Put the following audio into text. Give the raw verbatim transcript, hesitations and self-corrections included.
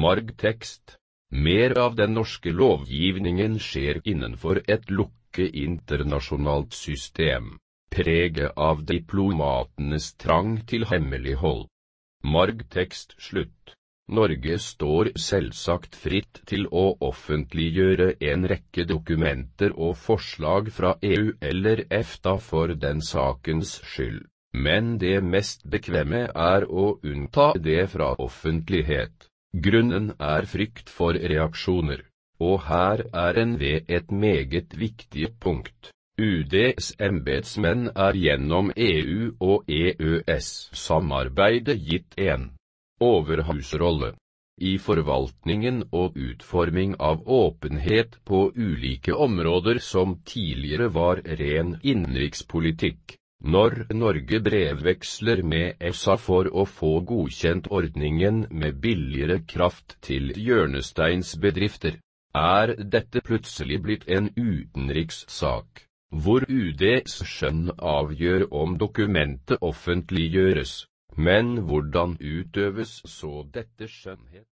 Margtekst. Mer av den norske lovgivningen skjer innenfor et lukket internasjonalt system, preget av diplomatenes trang til hemmelighold. Margtekst slutt. Norge står selvsagt fritt til å offentliggjøre en rekke dokumenter og forslag fra E U eller EFTA for den sakens skyld, men det mest bekvemme er å unnta det fra offentlighet. Grunnen er frykt for reaksjoner, og her er en ved et meget viktig punkt. U D's embetsmenn er gjennom E U og E Ø S-samarbeidet gitt en overhusrolle i forvaltningen og utforming av åpenhet på ulike områder som tidligere var ren innenrikspolitikk. Når Norge brevveksler med E S A for å få godkjent ordningen med billigere kraft til hjørnesteinsbedrifter, er dette plutselig blitt en utenrikssak, hvor U D's skjønn avgjør om dokumentet offentliggjøres. Men hvordan utøves så dette skjønnhet?